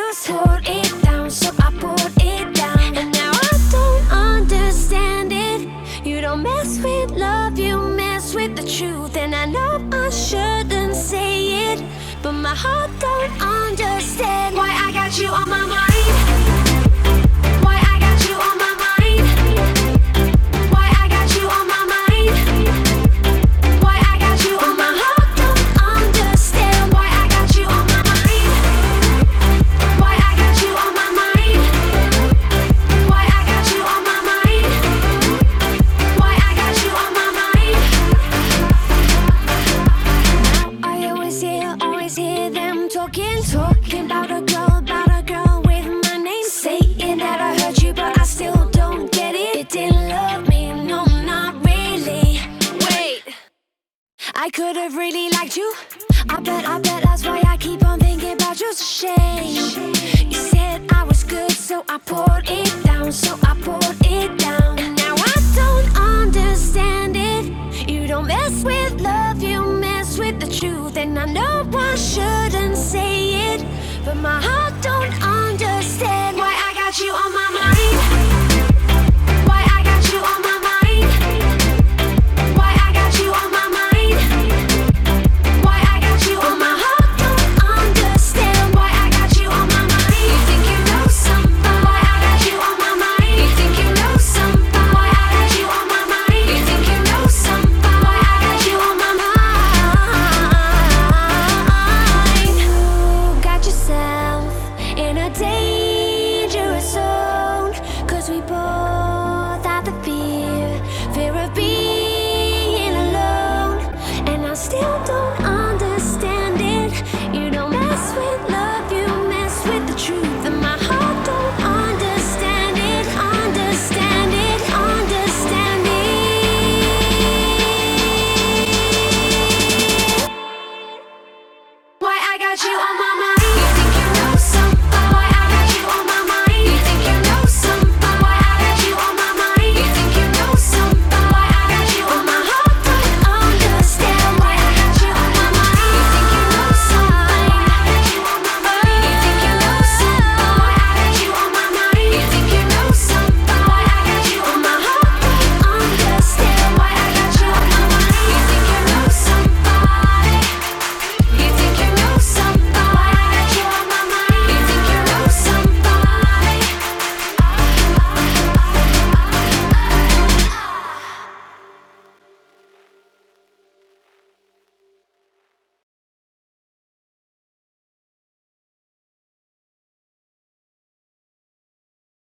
just hold it down, so I put it down. And now I don't understand it. You don't mess with love, you mess with the truth. And I know I shouldn't say it, but my heart don't understand why I got you on my mind. Why I got you on my mind. Why I got you on my mind. Why I got you on my heart don't understand why I got you on my mind. Why I got you on my mind. Why I got you on my mind. Why I got you on my mind. Now I always hear them talking about a girl with my name, saying that I hurt you, but I still don't get it. It didn't love me, no, not really. Wait, I could have really liked you. I bet that's why I keep on thinking about you. It's a shame. You said I was good, so I poured it down, And now I don't understand it. You don't mess with love, you mess with the truth. And I know I shouldn't say it, but my heart don't understand why I got you on my mind.